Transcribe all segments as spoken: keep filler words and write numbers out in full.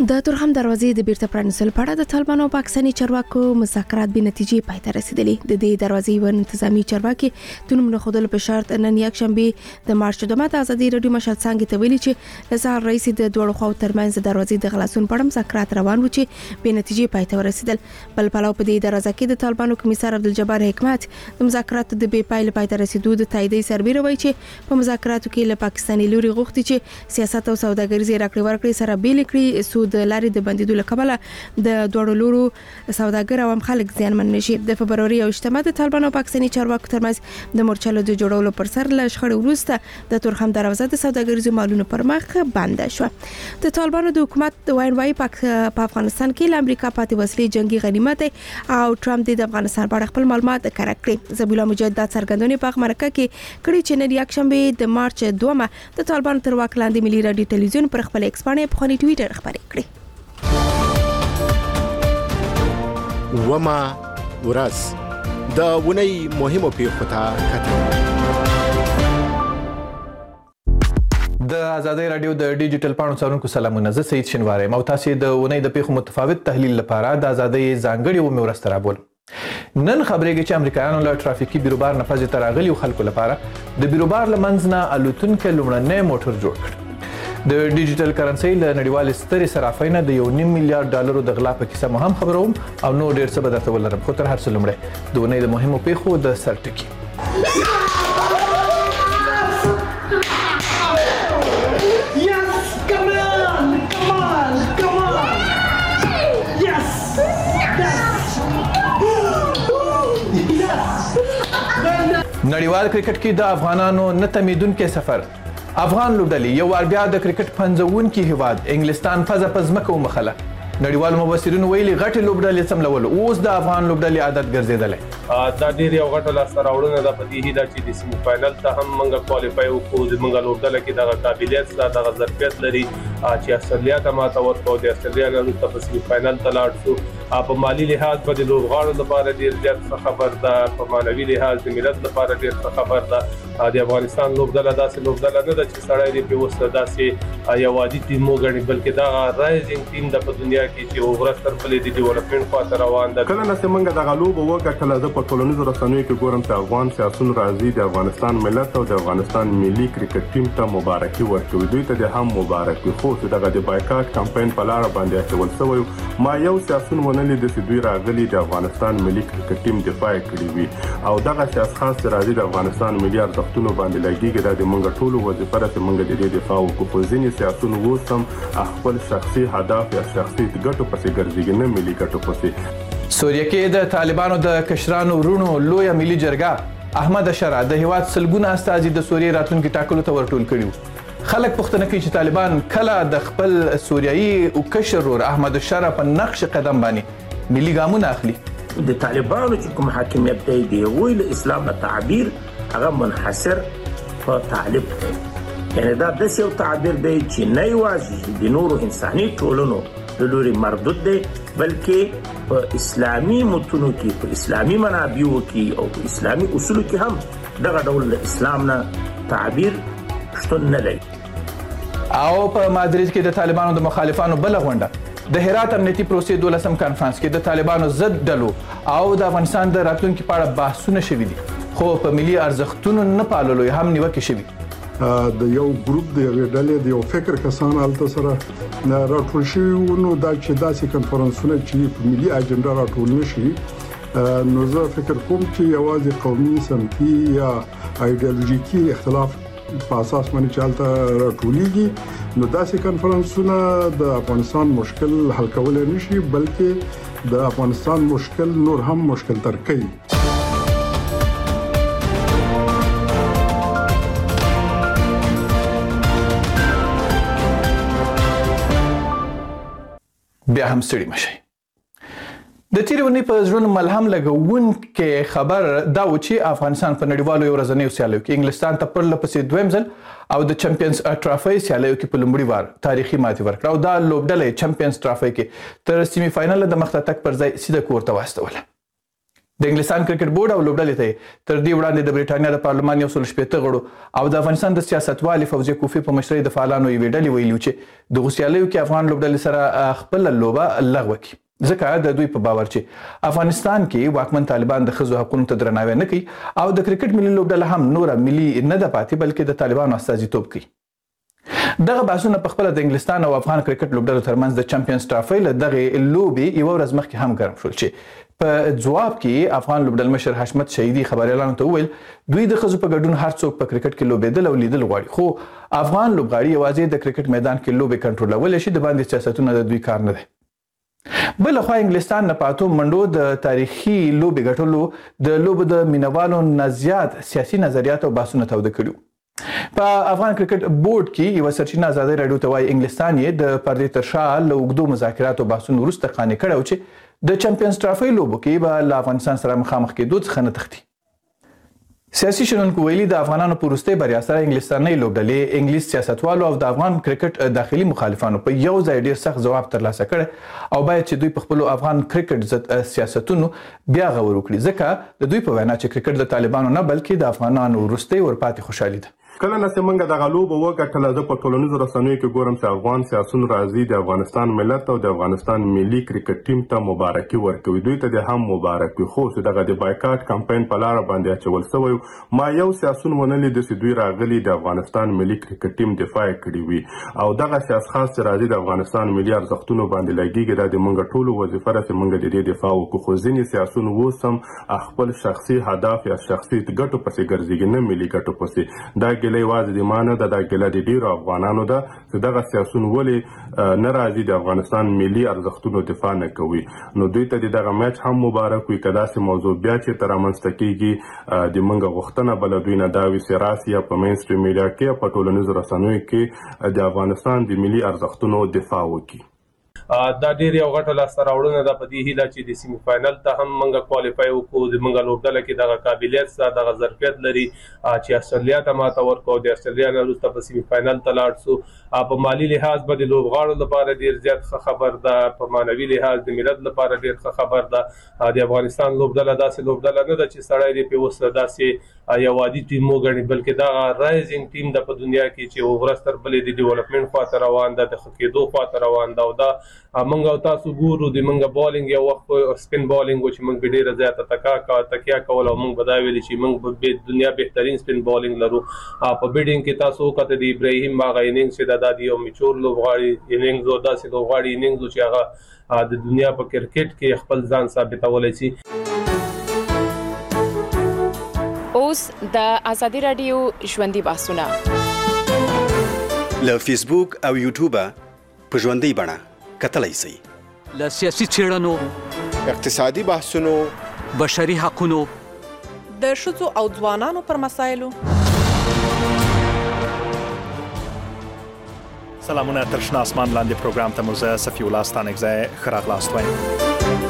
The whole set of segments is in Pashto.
د تورخم دروازې د بیرته پرانیستلو په اړه د طالبانو او پاکستاني چارواکو مذاکرات بې نتیجې پای ته رسیدلي. د دې دروازې یو انتظامی چارواکي د نوم نه ښودلو په شرط نن یکشنبه د مارچ دوه د ازادي راډیو مشهد څنګه ته ویلي چې له سهار رئیس د دوړو خو ترمنځ د دروازې د خلاصون په اړه مذاکرات روان و چې بې نتیجې پای ته ورسیدل. بل پلو په دې دروازه کې د طالبانو کمیسر عبدالجبار حکمت د مذاکرات د بې پای پای ته رسیدو د تاییدي سربېره وایي چې په مذاکراتو کې له پاکستاني لوري غوښتي چې سیاست او سوداګریزي راکړې ورکړې سره بیل کړي سود لاري د بندیدو لکبله د دوړو لورو سوداګر او خلک زیانمن نشي. د فبروري او اجتماع د طالبانو او پاکستاني چارواکو ترمنځ د مورچلو د جوړولو پر سر له شخړې وروسته د تورخم دروازه د سوداګریزو مالونو پر مخ بنده شو. د طالبانو د حکومت د وایي په افغانستان کې له امریکا پاتې وسلې جنگي غنیمت او ټرمپ د افغانستان په اړه خپل معلومات کره کړی. زبیلا مجاهد د څرګندونې په مرکه کې کړي چې نن یکشنبه د مارچ دوه د طالبانو تر واک لاندې ملي رادیو ټلویزیون پر خپل ایکس باندې په خوني ټویټر خبرې کړې. وما ورځ د ونی مهمو پیښو ته کتل. د آزادۍ رادیو د ډیجیټل پاڼو څارونکو سلامونه. زه سید شینواری یم او تاسو د ونی د پیښو متفاوت تحلیل لپاره د آزادۍ ځانګړي و مې ورسته رابول. نن خبرېږي چې امریکایانو له ټرافیکي بیروبار نه پځې ته راغلي خلکو لپاره د بیروبار له منځ نه الوتونکی لومړنی موټر جوړ کړ. د ډیجیټل کرنسۍ له نړیوالې سترې صرافۍ نه د یو نیم میلیارډ ډالرو د غلا په کیسه مو هم خبروم او نو ډېر څه به درته ولرم. خو تر هر څه لومړی د ونې د مهمو پیښو د سر ټکي. نړیوال کرکټ کې د افغانانو نه تمیدونکي سفر. افغان لوبډلې یو وار بیا د کرکټ پنځونکي هیواد انګلستان فزه په ځمکه ومخله. نړیوال مبصرین ویلي غټې لوبډلې څملول اوس د افغان لوبډلې عادت ګرځېدلی. دا ډېر یو غټه لاسته راوړنه ده په دې هیله چې د سیمي فاینل ته هم موږ کوالیفای وکړو. زموږ لوبډله کې دغه قابلیت شته دغه ظرفیت لري چې استرالیا ته ماته ورکړو. د استرالیا نه وروسته په سیمي فاینل ته لاړ شو. په مالي لحاظ به د لوبغاړو لپاره ډېر زیات ښه خبر ده. په معنوي لحاظ د ملت لپاره ډېر ښه خبر ده. د افغانستان لوبډله داسې لوبډله نه ده چې سړی دې پرې اوس داسې یو عادي ټیم وګڼي بلکې دغه رایزینګ ټیم ده په دنیا کې چې ورځ تر بلې د ډیولپمنټ خواته روان ده. کله نه چې موږ دغه لوبه وګټله زه په ټولنیزو رسنیو کې ګورم چې افغان سیاسون راځي د افغانستان ملت او د افغانستان ملي کرکټ ټیم ته مبارکي ورکوي. دوی ته د هم مبارک وي. خو چې دغه د بایکاټ کمپاین په لاره باندې اچول شوی ما یو سیاسون ونه لید چې دوی راغلي د افغانستان ملي کرکټ ټیم دفاع کړی وي او دغه شخص خاص راځي د افغانستان ملي ارزښتونو باندې لګیږي. دا د موږ ټولو وظیفه ده چې موږ د دې دفاع وکړو. خو ځینې سیاسون اوس هم خپل شخصي هدف یا شخصي ګټو پسې ګرځېږي نه ملي ګټو پسې. سوریه کې د طالبانو د کشرانو ورونو لویه ملي جرګه احمد اشرا د هیواد سلګونه استازي د سوریې راتلونکي ټاکلو ته ورټول کړي. خلک پوښتنه کوي چې طالبان کله د خپل سوریایي او کشر ورور احمد اشرا په نقش قدم باندې ملي ګامونه اخلي. د طالبانو چې کوم حاکمیت دی دی ویل اسلام تعبیر هغه منحصر په طالب دی. یعنی دا داسې یو تعبیر دی چې نه یوازې د نورو انساني ټولنو د لوري مردود دی بلکې په اسلامي متونو کې په اسلامي منابعو کې او په اسلامي اصولو کې هم دغه ډول د اسلام نه تعبیر شتون نه لري. او په مادرید کې د طالبانو د مخالفانو بل غونډه د هرات امنیتي پروسې دولسم کانفرنس کې د طالبانو ضد ډلو او د افغانستان د راتلونکي په اړه بحثونه شوي دي. خو په ملي ارزښتونو نه پاللو هم نیوکې شوي. د یو ګروپ د یو ډلې د یو فکر کسان هلته سره راټول شوي وو. نو دا چې داسې کنفرانسونه چې په ملي اجنډا راټول نه شي نو زه فکر کوم چې یوازې قومي سمتي یا ایډیالوژیکي اختلاف په اساس باندې چې هلته راټولیږي نو داسې کنفرانسونه د افغانستان مشکل حل کولی نه شي بلکې د افغانستان مشکل نور هم مشکل تر کوي. بیا هم ستړي مشئ. د تیرې اونۍ په زړونو ملهم لګونکی خبر دا و چې افغانستان په نړیوالو یو ورځنیو سیالیو کې انګلستان ته پرله پسې دویم ځل او د چمپیونز ټرافۍ سیالیو کې په لومړي وار تاریخي ماتې ورکړه او دا لوبډله چمپیونز ټرافۍ کې تر سیمي فاینل د مخ ته تګ پر ځای سیده کور ته واستوله. د انګلستان کرکټ بورډ او لوبډلې ته تر دې وړاندې د بریټانیا د پارلمان یو سل شپېته غړو او د افغانستان د سیاستوالې فوزیه کوفی په مشرۍ د فعالانو یوې ډلې ویلي چې د غوسیالیو کې افغان لوبډلې سره خپل لوبه لغوه کړي ځکه د دوی په باور چې افغانستان کې واکمن طالبان د ښځو حقونو ته درناوی نه کوي او د کرکټ ملي لوبډله هم نوره ملي نه ده پاتې بلکې د طالبانو استازیتوب کوي. دغه بحثونه په خپله د انګلستان او افغان کرکټ لوبډلو ترمنځ د چمپیونز ټرافۍ له دغې لوبې یوه ورځ مخکې هم ګرم شول چې په ځواب کې افغان لوبډل مشر حشمت شهیدي خبریالانو ته وویل دوی د ښځو په ګډون هر څوک په کرکټ کې لوبېدل او لیدل غواړي خو افغان لوبغاړي یوازې د کرکټ میدان کې لوبې کنټرولولی شي د باندې سیاستونه د دوی کار نه دی. بل خو انګلستان نه پاتو منډو د تاریخي لوبې ګټلو د لوبو د مینوالو نه زیات سیاسي نظریات او بحثونه توده کړي. په افغان کرکټ بورډ کې یوه سرچینه ازادۍ راډیو ته وایي انګلستان یې د پردې تر شا له اوږدو مذاکراتو بحثونو وروسته قانع کړی و چې د چمپیونز ټرافۍ لوبو کې به له افغانستان سره مخامخ کېدو څخه نه تښتي. سیاسي شنونکو ویلي د افغانانو په وروستۍ بریا سره انګلستانۍ لوبډلې انګلیس سیاستوالو او د افغان کرکټ داخلي مخالفانو په یو ځای ډیر سخت ځواب ترلاسه کړی او باید چې دوی په خپلو افغان کرکټ ضد سیاستونو بیا غور وکړي ځکه د دوی په وینا چې کرکټ د طالبانو نه بلکې د افغانانو وروستۍ ورپاتې خوشحالي ده. کله نه چې موږ دغه لوبه وګټله زه په ټولنیزو رسنیو کې ګورم چې افغان سیاسون راځي د افغانستان ملت او د افغانستان ملي کرکټ ټیم ته مبارکي ورکوي دوی ته د هم مبارک وي خو چې دغه د بایکاټ کمپاین په لاره باندې اچول شوی ما یو سیاسون ونه لید چې دوی راغلي د افغانستان ملي کرکټ ټیم دفاع کړي وي او دغه سیاست خاص چې راځي د افغانستان ملي ارزښتونو باندې لګیږي دا د موږ ټولو وظیفه ده چې موږ د دې دفاع وکړو خو ځینې سیاسون اوس هم خپل شخصي هدف یا شخصي ګټو پسې ګرځېږي نه ملي ګټو پسې دا ګیله یوازې د مانه ده دا ګیله د ډیرو افغانانو ده چې دغه سیاسون ولې نه راځي د افغانستان ملي ارزښتونو دفاع نه کوي نو دوی ته د دغه میچ هم مبارک وي که داسې موضوع بیا چېرته رامنځته کېږي د موږ غوښتنه بله دوی نه دا وي چې راسي یا په مینسټریم میډیا کې یا په ټولنیزو رسنیو کې د افغانستان د ملي ارزښتونو دفاع وکړي. دا ډیر یو غټه لاسته راوړنه ده په دې هیله چې د سیمي فاینل ته هم موږ کوالیفای وکړو د موږ لوبډله کې دغه قابلیت سره دغه ظرفیت لري چې استرالیا ته ماته ورکړو د استرالیا نه وروسته په سیمي فاینل ته لاړ شو په مالی لحاظ به د لوبغاړو لپاره ډیر زیات ښه خبر ده په معنوي لحاظ د ملت لپاره ډیر ښه خبر ده د افغانستان لوبډله داسې لوبډله نه ده چې سړی دې په اوس داسې یو عادي ټیم وګڼي بلکې دا رایزینګ ټیم ده په دنیا کې چې ورځ تر بلې د ډیولپمنټ خواته روان ده د ښه کېدو خواته روان ده او دا موږ او تاسو ګورو د موږ بالینګ یو وخت سپین بالینګ و چې موږ به ډېره زیاته تکا تکیا کول او موږ به دا ویلي چې موږ به دنیا بهترین سپین بالینګ لرو په بیډینګ کې تاسو وکړه د ابراهیم هغه اننګز چې دا د یو میچور لوبغاړي اننګز او داسې لوبغاړي اننګز چې هغه د دنیا په کرکټ کې خپل ځان ثابتولی شي. اوس د ازادي راډیو ژوندۍ بحثونه له فیسبوک او یوټیوب په ژوندۍ بڼه کتلای شئ. له سیاسي څېړنو اقتصادي بحثونو بشري حقونو د ښځو او ځوانانو پر مسایلو سلامونه تر شنه اسمان لاندې پروګرام ته مو زه صفي الله ستانکزی ښه راغلاست وایم.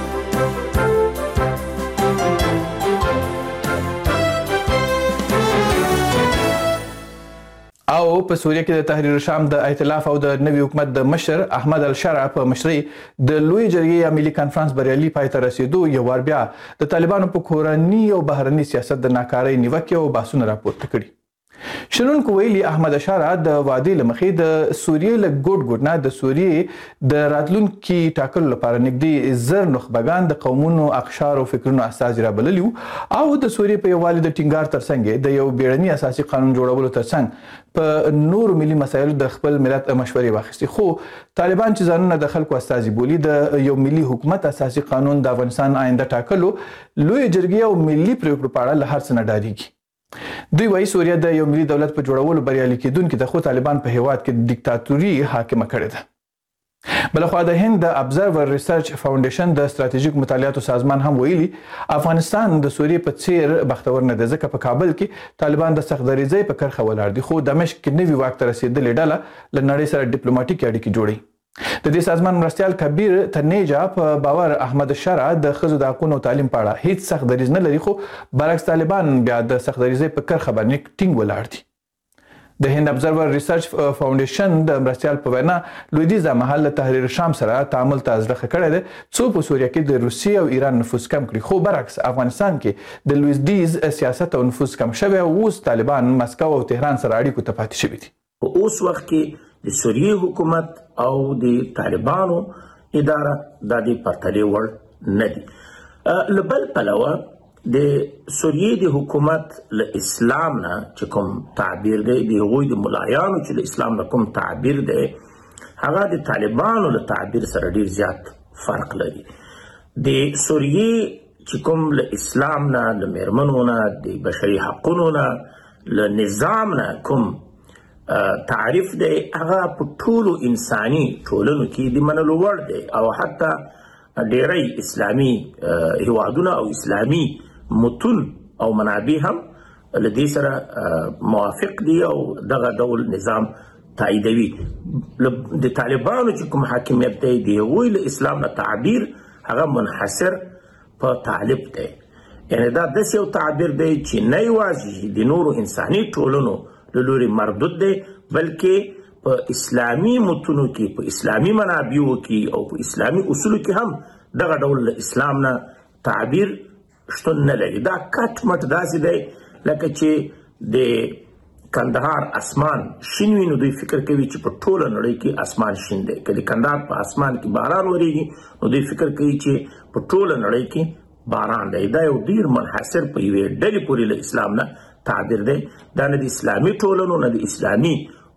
او په سوریه کې د تحریر شام د ائتلاف او د نوي حکومت د مشر احمد الشرع په مشرۍ د لوی جرګې یا ملي کانفرنس بریالي پای ته رسیدو یو وار بیا د طالبانو په کورني او بهرني سیاست د ناکارۍ نیوکې او بحثونه راپورته کړي. شنونکو ویلي احمد الشرع د وادي له مخې د سوریې له ګوټ ګوټ نه د سوریې د راتلونکي ټاکلو لپاره نږدې زر نخبګان د قومونو اقشار او فکرونو استازي رابللي او د سوریې په یووالي د ټینګار ترڅنګ د یو بیړني اساسي قانون جوړولو ترڅنګ په نور ملي مسایلو د خپل ملت مشورې واخیستي خو طالبان چې ځانونه د خلکو استازي بولي د یو ملي حکومت اساسي قانون د افغانستان آینده ټاکلو لوی جرګې او ملي پریکړو په اړه له هر څه نه ډارېږي. دوی وايي سوریه د یو ملي دولت په جوړولو بریالي کېدونکي ده خو طالبان په هیواد کې دیکتاتوري حاکمه کړې ده. بلخوا د هند د ابزرور ریسرچ فاونډیشن د ستراتیژیک مطالعاتو سازمان هم ویلي افغانستان د سوریې په څیر بختور نه ده ځکه په کابل کې طالبان د سخت دریځۍ په کرښه ولاړ دي خو دمشق کې نوي واک ته رسېدلې ډله له نړۍ سره ډیپلوماټیکې اړیکې جوړوي. د دې سازمان مرستیال کبیر تنیجا په باور احمد الشرع د ښځو د حقونو او تعلیم په اړه هیڅ سخت دریځ نه لري خو برعکس طالبان بیا د سخت دریځۍ په کرښه باندې ټینګ ولاړ دي. د هند ابزرور ریسرچ فاونډیشن د مرستیال په وینا لویدیځه محل تحریر شام سره تعامل ته ازرخه کړی دی څو په سوریه کې د روسیې او ایران نفوذ کم کړي خو برعکس افغانستان کې د لویدیځ سیاست او نفوذ کم شوی او اوس طالبان مسکو او تهران سره اړیکو ته پاتې شوي دي. په اوس وخت کې د سوریې حکومت او د طالبانو اداره د دې پرتلې وړ نه دي. له بل پلوه د سوریې د حکومت له اسلام نه چې کوم تعبیر دی د هغوی د ملایانو چې له اسلام نه کوم تعبیر دی هغه د طالبانو له تعبیر سره ډیر زیات فرق لري. د سوریې چې کوم له اسلام نه له میرمنو نه د بشري حقونو نه له نظام نه کوم تعریف دی هغه په ټولو انساني ټولنو کې د منلو وړ دی او حتی ډیری اسلامي هیوادونه او اسلامي متون او منابع هم له دې سره موافق دي او دغه ډول نظام تاییدوي. د طالبانو چې کوم حاکمیت دی د هغوی له اسلام نه تعبیر هغه منحصر په طالب دی یعنی دا داسې یو تعبیر دی چې نه یوازې د نورو انساني ټولنو له لوري مردود دی بلکې په اسلامي متونو کې په اسلامي منابعو کې او په اسلامي اصولو کې هم دغه ډول له اسلام نه تعبیر شتون نه لري. دا کټ مټ داسې دی لکه چې د کندهار اسمان شین وي نو دوی فکر کوي چې په ټوله نړۍ کې اسمان شین دی. که د کندهار په اسمان کې باران وریږي نو دوی فکر کوي چې په ټوله نړۍ کې باران دی. دا یو ډیر منحصر په یوې ډلې پورې له اسلام نه تعبیر دی. دا نه د اسلامي ټولنو نه د اسلامي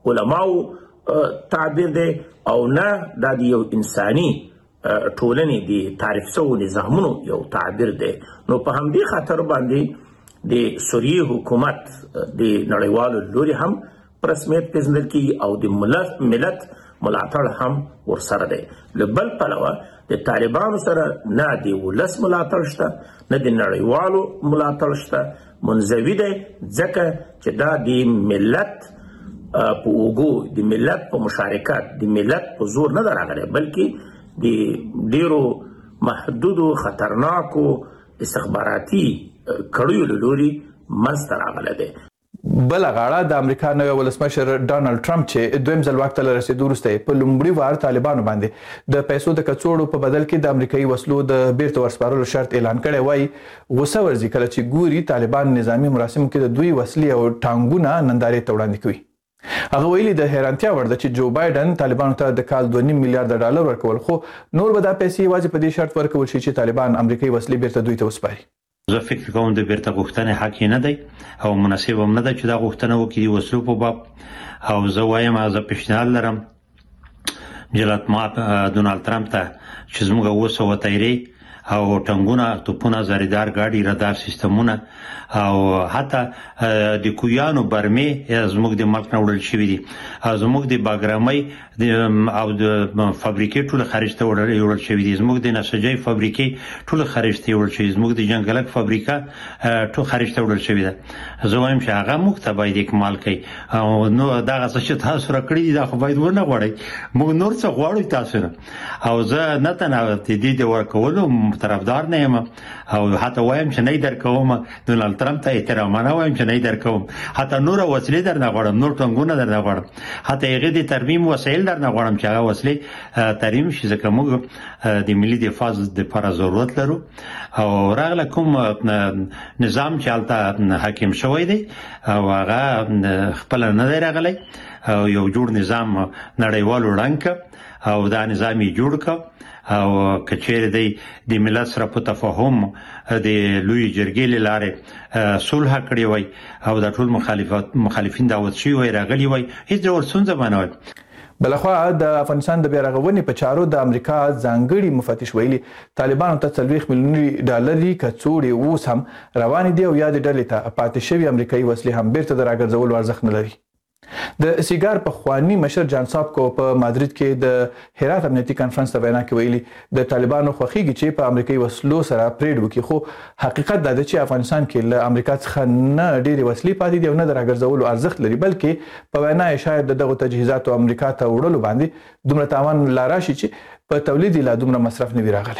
علماو تعبیر دی او نه دا د یو انساني ټولنې د تعریف شوو نظامونو یو تعبیر دی. نو په همدې خاطر باندې د سوریې حکومت د نړیوالو لوري هم په رسمیت پېژندل کېږي او د ملت ملاتړ هم ورسره دی. له بل پلوه د طالبانو سره نه د ولس ملاتړ شته نه د نړیوالو ملاتړ شته. منزوي دی ځکه چې دا د ملت په اوږو د ملت په مشارکت د ملت په زور نه ده راغلی بلکې د ډیرو محدودو خطرناکو استخباراتي کړیو له لوري منځته راغلی دی. بله غاړه د امریکا نوی ولسمشر ډانلډ ټرمپ چې دویم ځل واک ته له رسېدو وروسته په لومړي وار طالبانو باندې د پیسو د کڅوړو په بدل کې د امریکایي وسلو د بیرته ورسپارلو شرط اعلان کړی وای غوسه ورځي کله چې ګوري طالبان نظامي مراسمو کې د دوی وسلې او ټانګونه نندارې ته وړاندې کوي. هغه ویلي د حیرانتیا وړ ده چې جو بایدن طالبانو ته د کال دوه نیم میلیارډ ډالر ورکول خو نور به دا پیسې یوازې په دې شرط ورکول شي چې طالبان امریکایي وسلې بیرته دوی ته وسپاري. زه فکر کوم د بیرته غوښتنې حق نه دی او مناسب هم نه ده چې دا غوښتنه وکړي د وسلو په باب او زه وایم زه پیشنهاد لرم جلات مات ډونالډ ټرمپ ته چې زموږ اوه سوه تیرې او ټنګونه توپونه زریدار ګاډي رادار سیستمونه او حتی د کویانو برمې زموږ د ملک نه وړل شوي دي زموږ د باګرامۍ او د فابریکې ټول خارج ته وړل شوي دي زموږ د نسجۍ فابریکې ټول خارج ته وړل شوي زموږ د جنګلک فابریکه ټول خارج ته وړل شوي ده زه وایم چې هغه موږ ته باید اکمال کړي او نو دغه څه چې تاسو راکړي دي دا خو باید ونه غواړئ موږ نور څه غواړو تاسو نه او زه نه تنه د دې د ورکولو طرفدار نه یم او حتی وایم چې نه درکوم ډونالډ ټرمپ ته احترامانه وایم چې نه درکوم حتی نور وسلې در نه غواړم نور ټنګونه در نه غواړم حتی هغه د ترمیم وسایل در نه غواړم چې هغه وسلې ترمیم شي ځکه موږ د ملي دفاع لپاره ضرورت لرو او راغله کوم نظام چې هلته حاکم شوی دی او هغه خپل نه دی راغلی او یو جوړ نظام نړیوالو ړنګ او دا نظام یې جوړ کړ او کچېره دی د ملت سره په تفاهم د لوی جرګې له لارې صلح کړې وای او د ټول مخالفت مخالفین دعوت شوي وای راغلي وای هیڅ ډول ستونزه به نه وای. بلخوا د افغانستان د بیا رغونې په چارو د امریکا ځانګړي مفتش ویلي طالبانو ته څلوېښت میلیوني ډالري کڅوړې اوس هم روانې دي او یا د ډلې ته پاتې شوي امریکایي وسلې هم بیرته د راګرځولو ارزښت نه لري. د سیګار پخوانی مشر جان سابکو په مادرید کې د هرات امنیتي کانفرنس ته وینا کوي د طالبانو خوښیږي چې په امریکایي وسلو سره پریډ وکړي خو حقیقت دا دی چې افغانستان کې له امریکا څخه نه ډېرې وسلې پاتې دي او نه د راګرځولو ارزښت لري بلکې په وینا یې شاید د دغو تجهیزاتو امریکا ته وړلو باندې دومره تاوان لا راشي چې په تولید یې لا دومره مصرف نه وي راغلی.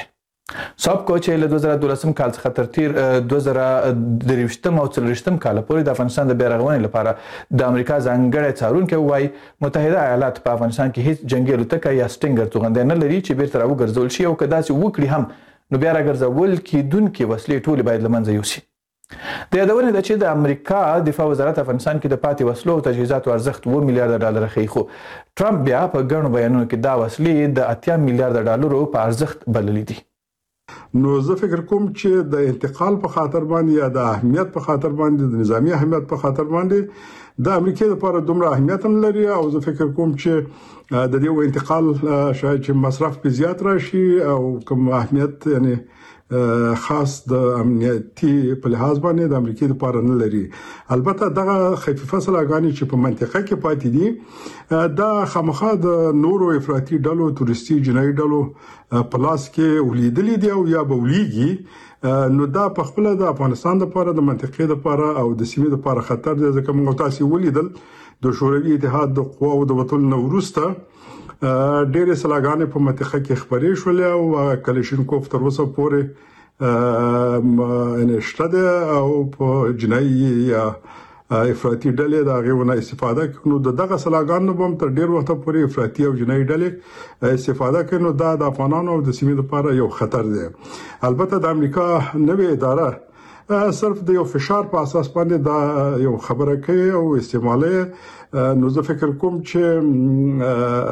سابقو چې له دوه زره دولسم کال څخه تر تیر دوه زره درویشتم او څلوېښتم کال پورې د افغانستان د بیارغونې لپاره د امریکا ځانګړی څارونکی وایي متحده ایالات په افغانستان کې هیڅ جنګي الوتکه یا سټینګر توغندی نه لري چې بیرته راوګرځول شي او که داسې وکړي هم نو بیا راګرځول کېدونکې وسلې ټولې باید له منځه یوسي. د یادونې ده چې د امریکا دفاع وزارت افغانستان کې د پاتې وسلو او تجهیزاتو ارزښت اوه میلیارډه ډالر ښیي، خو ټرمپ بیا په ګڼو بیانونو کې دا وسلې د اتیا میلیارډه ډالرو په ارزښت بللې دي. نو زه فکر کوم چې د انتقال په خاطر باندې یا د اهمیت په خاطر باندې د نظامی اهمیت په خاطر باندې د امریکا لپاره دومره اهمیت هم لري او زه فکر کوم چې د دې انتقال شاید چې مصرف په زیات راشي او کوم اهمیت یعنی خاص د امنیتي په لحاظ باندې د امریکا لپاره نه لري. البته دغه خفیفه سلاګانی چې په منطقه کې پاتې دي دا خامخا د نورو افراطي ډلو تورستي جنایي ډلو په لاس کې ولیدلې دي او یا به ولیږي، نو دا په خپل د افغانستان لپاره د منطقې لپاره او د سیمې لپاره خطر دی، ځکه موږ تاسو ولیدل د شوروي اتحاد د قواو د وټول نو وروسته ډېر سلاګانې په منطقه کې خبرې شولې او کلشینکوف تر اوسه پورې نشته ده او په جنایي یا افراطي ډلې د هغه استفاده کوي. نو دغه سلاګانو هم تر ډېر وخت پورې افراطي او جنایي ډلې استفاده کوي، نو دا د افغانانو او د سیمې لپاره یو خطر دی. البته د امریکا نوې اداره صرف د یو فشار په اساس باندې دا یو خبره کوي او استعمالي. نو زه فکر کوم چې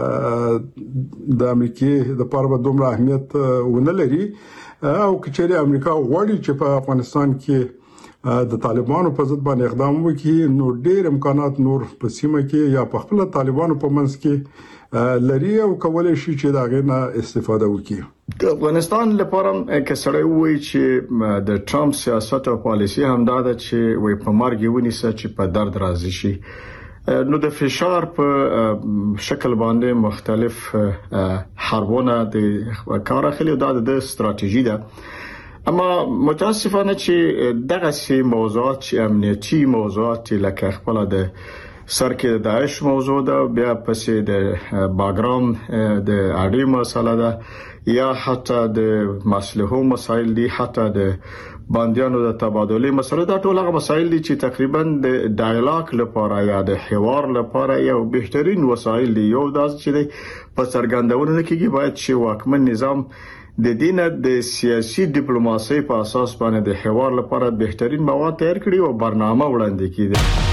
د امریکای د پاره دومره اهمیت ونه لري او کچېره امریکا غواړي چې په افغانستان کې د طالبانو په ضد باندې اقدام وکړي، نو ډېر امکانات نور په سیمه کې یا په خپل طالبانو په منځ کې لري او کولای شي چې دا غنه استفاده وکړي. د افغانستان لپاره کې سره وایي چې د ټرمپ سیاست او پالیسي هم دا ده چې وي په مرګ ونیسه چې په درد راضي شي. نو د فشار په شکل باندې مختلف حربونه د کار اخلي، دا د استراتیژي ده. اما متاسفانه چې دغه سي موضوعات چې امنیتي موضوعات لکه خپل د سر کې د داعش موضوع ده، بیا پسې د باګرام د اړې مسله ده یا حتی د مسلحو مسایل دي، حتی د باندیانو د تبادله مسله، دا ټول هغه مسایل دي چې تقریبا د ډایلاګ لپاره یا د حوار لپاره یو بهترین وسایل دي. یو داس چې په څرګندونه کې باید چې واکمن نظام د دینه د سیاسي ډیپلوماسي په اساس باندې د حوار لپاره بهترین مواد تیار کړي او برنامه وړاندې کړي.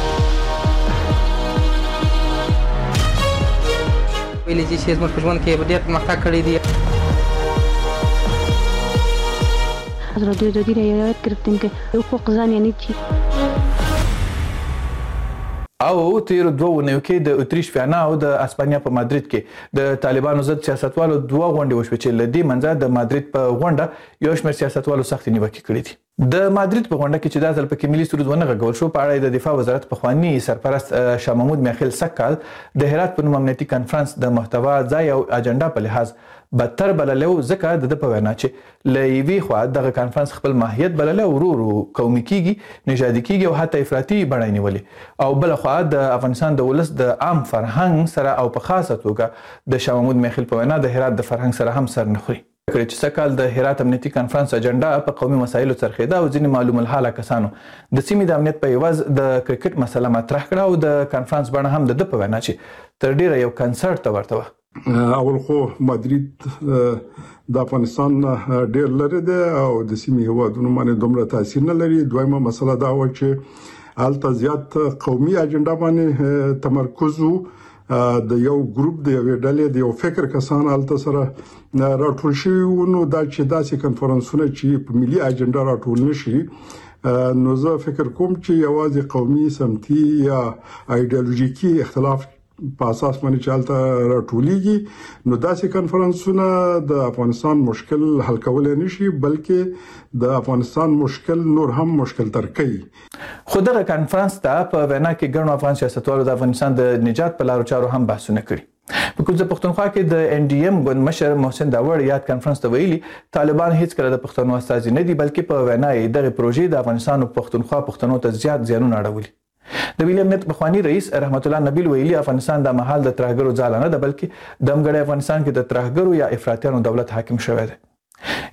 ویلې چې زموږ په ژوند کې ډېر پرمختګ کړی دی. رادیو د دې ریاست گرفتیم که حقوق زن یعنی چی؟ او تیر دوه ونیو کې د اتریش ویانا او د اسپانیا په مادرید کې د طالبانو ضد سیاستوالو دوه غونډې وشوې چې لدی منځه د مادرید په غونډه یو شمېر سیاستوالو سخت نیوکې کړې دي. د مادرید په غونډه کې چې د ځل په کې ملي سرود ونه غږول شو، په اړه د دفاع وزارت په خواني سرپرست شاه محمود میخیل سکال د هرات په نوم امنیتي کانفرنس د محتوا ځای او اجنډا په لحاظ بدتر بللو، ځکه د په وینا چې لوي خو دغه کانفرنس خپل ماهیت بلله ورو ورو قومي کیږي، نژادي کیږي او حتی افراطي بڼه نیولې، او بل خو د افغانستان د ولس د عام فرهنګ سره او په خاصه توګه د شاه محمود میخیل په وینا د هرات د فرهنګ سره هم سر نه خوري. کړي چې سکال د هرات امنیتي کانفرنس اجنډا په قومي مسایلو څرخېده او ځینې معلوم الحاله کسانو د سیمې د امنیت په عوض د کرکټ مسله مطرح کړه او د کانفرنس بڼه هم د ده په وینا چې تر ډیره یو کنسرت ته ورته وه. اول خو مادرید د افغانستان ډیر لري ده او د سیمې هوادونو باندې دومره تاثیر نه لري. دویمه مسله دا و چې الته زیات قومي اجنډا باندې تمرکز وو، د یو ګروپ د یو ډلې د یو فکر کسان الته سره راټول شوي وو. نو دا چې داسې کنفرانسونه چې په ملي اجنډا راټول نشي، نو زه فکر کوم چې یوازې قومي سمتي یا ایدئولوژیکي اختلاف په اساس باندې چالتہ راټولېږي، نو داسې کنفرانسونه د افغانستان مشکل حل کولای نشي بلکې د افغانستان مشکل نور هم مشکل تر کوي. خو دغه کنفرانس ته په وینا کې ګڼو افغان سیاستوالو د افغانستان د نجات په لارو چارو هم بحثونه کړي. په کوزه پښتونخوا کې د ان ډي ایم ګوند مشر محسن داوړ یاد کنفرانس ته ویلي طالبان هیڅ کله د پښتنو استازي نه دي، بلکې په وینا یې دغه پروژې د افغانستان او پښتونخوا پښتنو ته زیات زیانونه اړولي. د ویلي امنیت پخوانی رئیس رحمت الله نبیل ویلي افغانستان د محل د ترهګرو ځاله نه ده، بلکې د همګړی افغانستان کې د ترهګرو یا افراطیانو دولت حاکم شوی دی.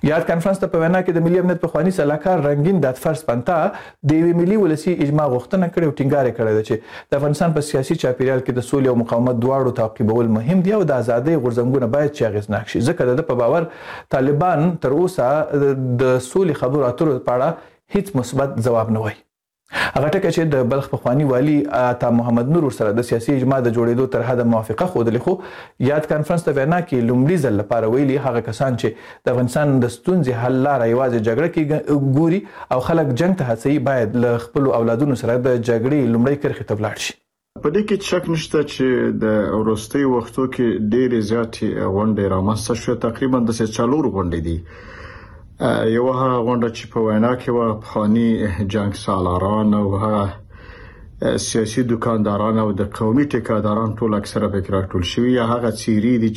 یاد کانفرنس ته په وینا کې د ملي امنیت پخوانی سلاکار رنگین دادفرس پنتا د یوې ملي ولسی اجماع غوښتنه کړې او ټینګار کړی ده چې د افغانستان په سیاسي چاپیریال کې د سولې او مقاومت دواړو تعقیبول مهم دي او د ازادۍ غورځنګونه باید چې اغېزناک شي ځکه د په باور طالبان تر اوسه د سولې خبرو اترو په اړه هیڅ مثبت ځواب نه وایي. هغه ټکه چې د بلخ پخوانی والی عطا محمد نور سره د سیاسي اجماع د جوړېدو تر حده موافقه ښودلې خو یاد کانفرنس ته وینا کې لومړي ځل لپاره ویلي هغه کسان چې د افغانستان د ستونزې حل لاره یوازې جګړه کې ګوري او خلک جنگ ته هڅوي باید له خپلو اولادونو سره د جګړې لومړۍ کرښې ته ولاړ شي. په دې کې شک نشته چې د وروستي وختو کې ډېرې زیاتې غونډې رامنځته شوې، تقریبا د څلور غونډې دي. یو هغه غونډه چې په وینا کې و پخوانی جنگ سالاران او هغه سیاسي دکانداران او د قومي ټیکاداران ټول اکثره پکې راټول شوي، یا هغه چیرې دي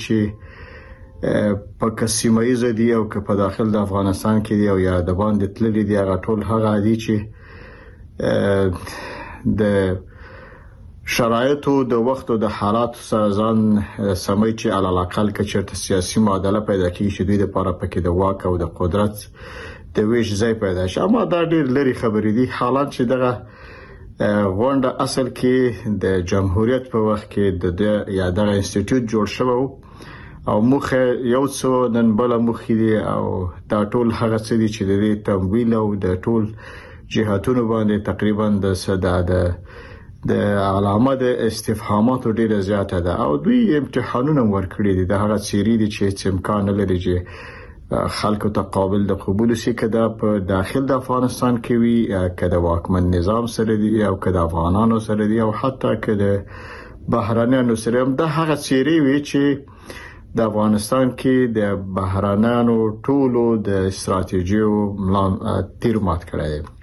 چې په کسیمایز دي او که په داخل د افغانستان کې دي او یا د باندې تللي دي، هغه ټول هغه دي چې د شرایطو د وخت او د حالات سره ځان سمي چې علی الاقل کې چیرته سیاسي معادله پیدا کیږي چې دوی لپاره پکې د واک او د قدرت د ویش ځای پیدا شي. اما دا ډېر لري خبرې دي. حالات چې دغه غونډه اصل کې د جمهوریت په وخت کې د یا دغه انسټیټیوټ جوړ شوی او مخه یو څو نن بل مخې دي او دا ټول هغه څه دي چې د تمویل او د ټول جهاتونو باندې تقریبا د صدا د د علامه د استفهاماتو ډیره زیاته ده او دوی امتحانونه ورکړي دي. د هغه چیرې دي چې امکان لري چې خلکو ته قابل د قبول شي کده په داخل د افغانستان کې وي، کده واکمن نظام سره دي او کده افغانانو سره دي او حتی کده بهرانيانو سره هم. د هغه چیرې وي چې د افغانستان کې د بهرانيانو ټولو د استراتیژیو تیر مات کړی دی.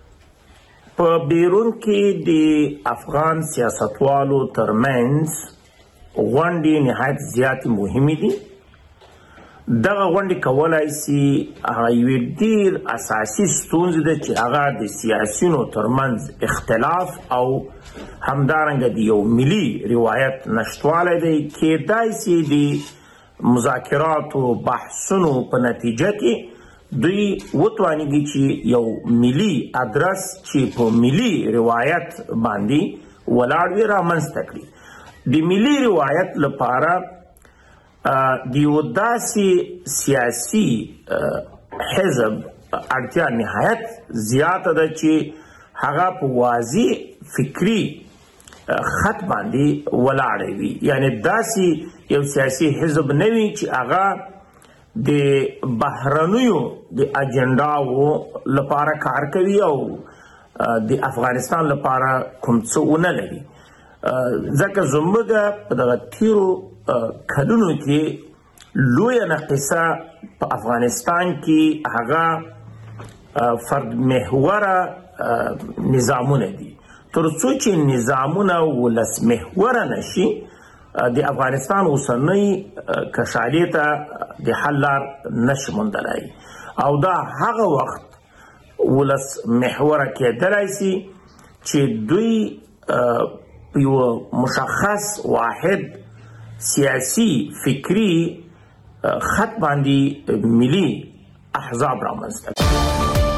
په بیرون کې د افغان سیاستوالو ترمنځ غونډې نهایت زیات مهمې دي. دغه غونډې کولای شي هغه یوې ډېر اساسي ستونزې ده چې هغه د سیاسیونو ترمنځ اختلاف او همدارنګه د یو ملي روایت نشتوالی دی. کېدای شي د مذاکراتو بحثونو په نتیجه کې دوی وتوانیږي چې یو ملي ادرس چې په ملي روایت باندې ولاړ وي رامنځته کړي. د ملي روایت لپاره د یو داسې سیاسي حزب اړتیا نهایت زیاته ده چې هغه په واضح فکری خط باندې ولاړ وي، یعنی داسې یو سیاسي حزب نه وي چې هغه د بهرنیو د اجنډاو لپاره کار کوي او د افغانستان لپاره کوم څه ونه لري. ځکه زموږ په دغه تیرو کلونو کې لویه نقصه په افغانستان کې هغه فرد محوره نظامونه دي. تر څو چې نظامونه ولس محوره نشي د افغانستان اوسنۍ کشالې ته د حل لار نشي موندلی او دا هغه وخت ولس محوره کېدلی شي چې دوی یو مشخص واحد سیاسي فکری خط باندې ملي احزاب رامنځته کړي.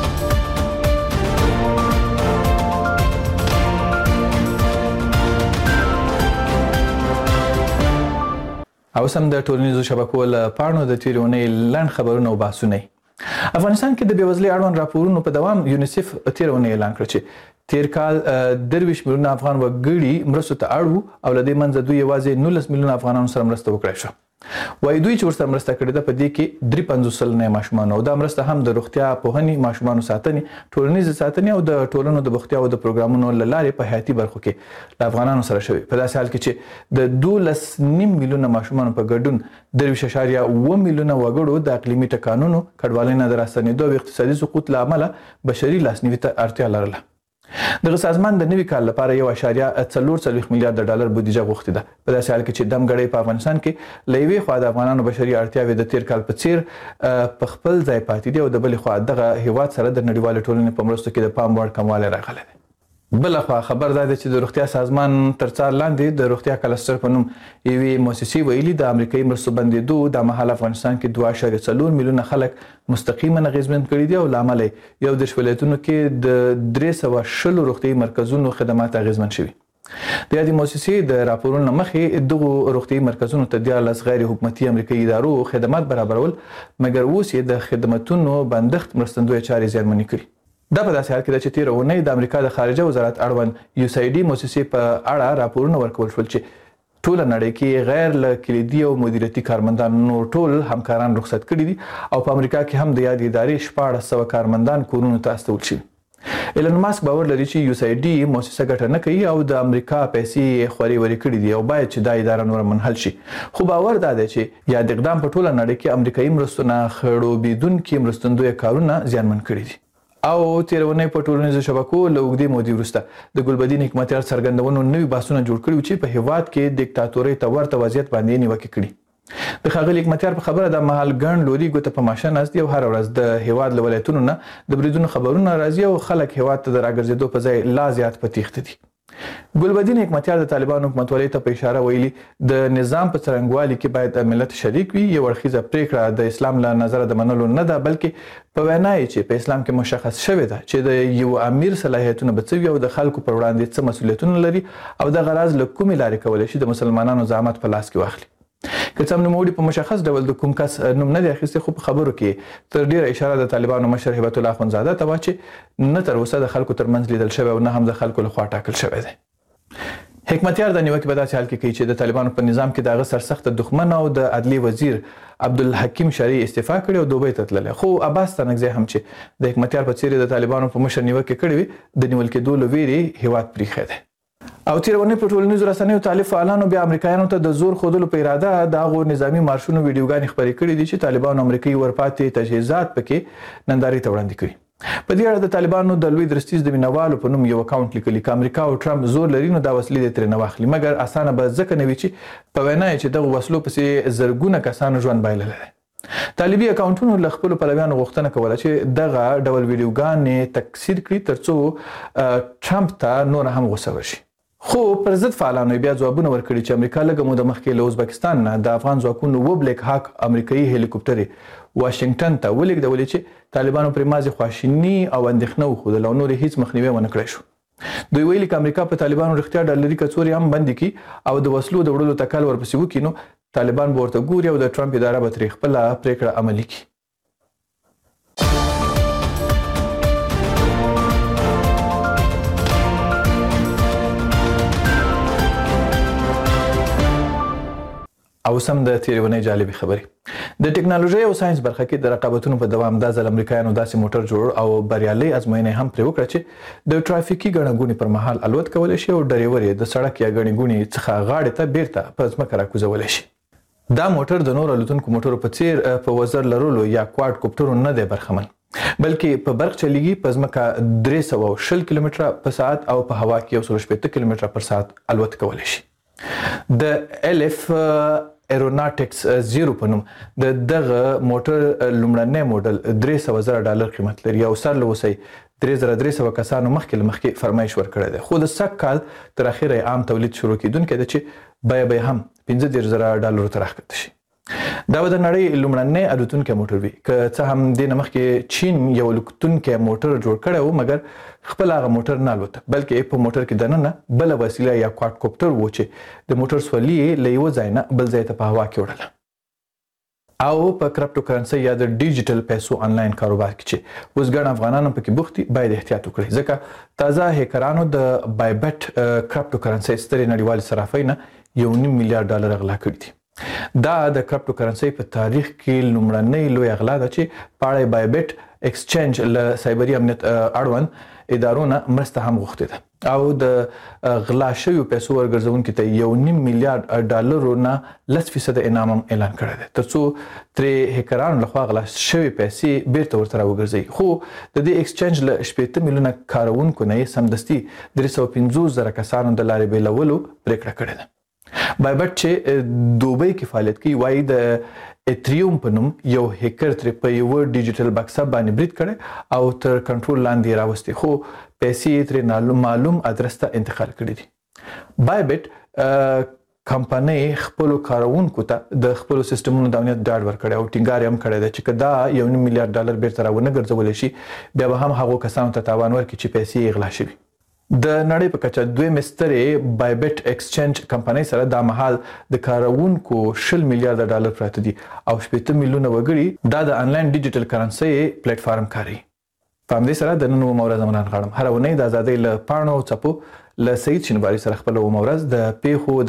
او سم د ټولنیزو شبکو له پاڼو د تیرونې لنډ خبرونه او بحثونه. افغانستان کې د بېوزلۍ اړوند راپورونو په دوام یونیسف تیرونه اعلان کړ چې تیر کال درویش میلیونه افغان وګړي مرستو ته اړ وو او له دې منځه دوی یوازې نولس میلیونه افغانانو سره مرسته وکړای شوه. وایي دوی چې ورسره مرسته کړې ده په دې کې درې پنځوس سلنه ماشومان او دا مرسته هم د روغتیا پوهنې، ماشومانو ساتنې، ټولنیز ساتنې او د ټولنو د بوختیا او د پروګرامونو له لارې په حیاتي برخو کې له افغانانو سره شوي. په داسې حال کې چې د دولس نیم میلیونه ماشومانو په ګډون درویش اشاریه اوه میلیونه وګړو د اقلیمي ټکانونو، کډوالۍ نه د راستنېدو او اقتصادي سقوط له امله بشري لاسنیوي ته اړتیا لرله. دغه سازمان د نوي کال لپاره یو اشاریه څلور څلوېښت میلیارډ ډالر بودیجه غوښتې ده. په داسې حال کې چې دمګړۍ په افغانستان کې له یوې خوا د افغانانو بشري اړتیاوې د تیر کال په څیر په خپل ځای پاتې دي او د بلې خوا دغه هیواد سره د نړیوالې ټولنې په مرستو کې د پام وړ کموالی راغلی دی. بل خو خبر ده چې د روغتیا سازمان تر څار لاندې د روغتیا کلستر په نوم یوې مؤسسې ویلي د امریکایي مرستو بندېدو د مهال افغانستان کې دوه اعشاریه څلور میلیونه خلک مستقیما اغېزمن کړي دي او له امله یو دېرش ولایتونو کې د درې سوه شلو روغتیایي مرکزونو خدمات اغېزمن شوي. د یادې مؤسسې د راپورونو مخې دغو روغتیایي مرکزونو ته دیارلس غیر حکومتي امریکایي ادارو خدمات برابرول، مګر اوس یې د خدمتونو بندښت مرستندویه چارې زیانمنې کړي. دا په داسې حال کې ده چې تېره اونۍ د امریکا د خارجه وزارت اړوند یو اس ای ډي مؤسسې په اړه راپورونه ورکول شول چې ټوله نړۍ کې غیر له کلیدي او مدیریتي کارمندان نور ټول همکاران رخصت کړي دي او په امریکا کې هم د یادې ادارې شپاړس سوه کارمندان کورونو ته استول شوي. ایلن ماسک باور لري چې یو اس ای ډي مؤسسه ګټه نه کوي او د امریکا پیسې یې خورې ورې کړي دي او باید چې دا اداره نوره منحل شي. خو باور دا دی چې یاد اقدام په ټوله نړۍ کې امریکایي مرستو نه خړوبېدونکي مرستندویه کارونه زیانمن کړي دي. او تېره اونۍ په ټولنیزو شبکو له اوږدې مودې وروسته د ګلبدین حکمتیار څرګندونو نوي بحثونه جوړ کړي چې په هېواد کې دیکتاتورۍ ته ورته وضعیت باندې نیوکې کړي. د ښاغلي حکمتیار په خبره د مهال ګڼ لوري ګوته په ماشه ناست دي او هره ورځ د هېواد له ولایتونو نه د بریدونو خبرونه راځي او خلک هېواد ته د راګرځېدو په ځای لا زیات په تیښته دي. ګلبدین حکمتیار د طالبانو حکومتولۍ ته په اشاره ویلي د نظام په څرنګوالي کې باید ملت شریک وي. یو اړخیزه پریکړه د اسلام له نظره د منلو نه ده، بلکې په وینا یې چې په اسلام کې مشخص شوې ده چې د یو امیر صلاحیتونه به څه وي او د خلکو پر وړاندې څه مسؤلیتونه لري او دغه راز له کومې لارې کولی شي د مسلمانانو زعامت په لاس کې واخلي. که څه هم نوموړي په مشخص ډول د کوم کس نوم نه دی اخیستی، خو په خبرو کې تر ډیره اشاره د طالبانو مشر هبت الله اخوندزاده ته وه چې نه تر اوسه د خلکو ترمنځ لیدل شوی او نه هم د خلکو لخوا ټاکل شوی دی. حکمتیار د نیوکې په داسې حال کې کوي چې د طالبانو په نظام کې د هغه سرسخته دښمن او د عدلیې وزیر عبدالحکیم شرعي استعفا کړې او دوبۍ ته تللی. خو عباس ستانکزی هم چې د حکمتیار په څېر د طالبانو په مشر نیوکې کړې وي، د نیول کېدو له ویرې هېواد پرېښی دی. او تېره اونۍ په ټولنیزو رسنیو طالب فعالانو بیا امریکایانو ته د زور ښودلو په اراده د هغو نظامي مارشونو ویډیوګانې خپرې کړي دي چې طالبانو امریکایي ورپاتې تجهیزات پکې نندارې ته وړاندې کړي. په دې اړه د طالبانو د لوی درستیز د مینوالو په نوم یو اکاونټ لیکلي که امریکا او ټرمپ زور لري نو دا وسلې دې ترې نه واخلي، مګر اسانه به ځکه نه وي چې په وینا یې چې دغو وسلو پسې زرګونه کسانو ژوند بایللی دی. طالبي اکاونټونو له خپلو پلویانو غوښتنه کوله چې دغه ډول ویډیوګانې تکثیر کړي ترڅو ټرمپ ته نوره هم غوسه ورشي. خو پر ضد فعالانو بیا ځوابونه ورکړي چې امریکا لږه موده مخکې له ازبکستان نه د افغان ځواکونو اووه بلیک هاک امریکایي هلیکوپټرې واشنګټن ته ولېږدولې چې طالبانو پرې مازې خواشیني او اندېښنه وښودله او نور یې هیڅ مخنیوی ونه کړی شو. دوی ویلي که امریکا په طالبانو رښتیا ډالري کڅوړې هم بندې کړي او د وسلو د وړلو تکل ورپسې وکړي نو طالبان به ورته ګوري او د ټرمپ اداره به ترې خپله پرېکړه عملي کړي. او سم د تیرې اونۍ جالبې خبرې د ټکنالوژۍ او ساينس برخه کې د رقابتونو په دوام دا ځل امریکایانو داسې موټر جوړ او بریالۍ ازموینه هم پرې وکړه چې د ټرافیکي ګڼه ګوڼې پر مهال الوت کولی شي او ډریور یې د سړک یا ګڼې ګوڼې څخه غاړې ته بیرته په ځمکه راکوزولی شي. دا موټر د نورو الوتونکو موټرو په څیر په وزر لرلو یا کواد کوپټرو نه دی برخمن، بلکې په برق چلیږي، په ځمکه درې سوه شل کیلومتره په ساعت او په هوا کې یو سل شپېته کیلومتره پر ساعت الوت کولی شي. د الف ایروناټکس زیرو په نوم د دغه موټر لومړنی موډل درې سوه زره ډالر قیمت لري او سر له اوسه درې زره درې سوه کسانو مخکې له مخکې فرمایش ورکړی دی، خو د سږ کال تر اخره عام تولید شروع کیدونکی ده چې بیه به هم پنځه دېرش زره ډالرو ته راښکته شي. دا به د نړۍ لومړنی الوتونکی موټر وي، که څه هم دې نه مخکې چین یو الوتونکی موټر جوړ کړی و مګر خپل هغه موټر نه الوته، بلکې په موټر کې دننه بله وسیله یا کواد کوپټر و چې د موټر سولي یې له یوه ځای نه بل ځای ته په هوا کې وړله. او په کرپټو کرنسۍ یا د ډیجیټل پیسو آنلاین کاروبار کې چې اوس ګڼ افغانان پکې بوخت دي باید احتیاط وکړي، ځکه تازه هیکرانو د بایبټ کرپټو کرنسۍ سترې نړیوالې صرافۍ نه یو نیم میلیارډ ډالر غلا کړي دي. دا د کرپټو کرنسۍ په تاریخ کې لومړنۍ لوی غلا ده چې په اړه بایبټ ایکسچینج له سایبري امنیت اړوند ادارو نه مرسته هم غوښتې ده او د غلا شویو پیسو ورګرځونکي ته یو نیم میلیارډ ډالرو نه لس فیصده انعام هم اعلان کړی دی ترڅو ترې هیکرانو لخوا غلا شوې پیسې بیرته ورته راوګرځوي. خو د دې ایکسچینج له شپېته میلیونه کاروونکو نه یې سمدستي درې سوه پنځوس زره کسانو د لارې بیلولو پرېکړه کړې ده. بایبټ چې دوبۍ کې فعالیت کوي وایي د اتریوم په نوم یو هیکر ترې په یو ډیجیټل بکسه باندې برید کړي او تر کنټرول لاندې راوستي خو پیسې ترې معلوم ادرس ته انتقال کړي دي. بایبټ کمپنۍ خپل کارونکو ته د خپل سیستمونو د امنیت ډاډ ورکړي او ټینګار هم کړی دی چې کدا یو نیم میلیارډ ډالر بیرته راونه ګرځول شي بیا به هم هغو کسانو ته تاوان ورکړي چې پیسې یې غلا شوي. د نړۍ په کچه دوی مسترې بایبټ ایکسچینج کمپنۍ سره د مهال د کارونکو شل میلیارډ ډالر پراته دي او شپږ میلیونه وګړي دا د انلاین ډیجیټل کرنسي پلیټ فارم کاروي. په همدې سره د نن مورز منان غواړم هر ونې د ازادۍ له پاڼو چپو له سید شینواري سره خپل مورز د پیښو